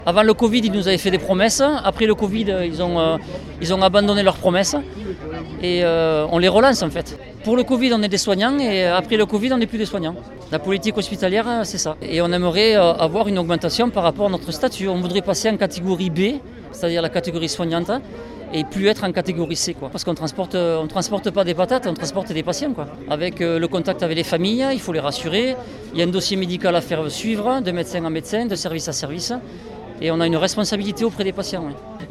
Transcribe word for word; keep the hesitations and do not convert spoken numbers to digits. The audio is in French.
Avant le Covid, ils nous avaient fait des promesses. Après le Covid, ils ont, euh, ils ont abandonné leurs promesses. Et euh, on les relance en fait. Pour le Covid, on est des soignants et après le Covid, on n'est plus des soignants. La politique hospitalière, c'est ça. Et on aimerait euh, avoir une augmentation par rapport à notre statut. On voudrait passer en catégorie B, c'est-à-dire la catégorie soignante, et plus être en catégorie C, quoi. Parce qu'on transporte, on transporte pas des patates, on transporte des patients, quoi. Avec euh, le contact avec les familles, il faut les rassurer. Il y a un dossier médical à faire suivre, de médecin en médecin, de service à service. Et on a une responsabilité auprès des patients. Oui.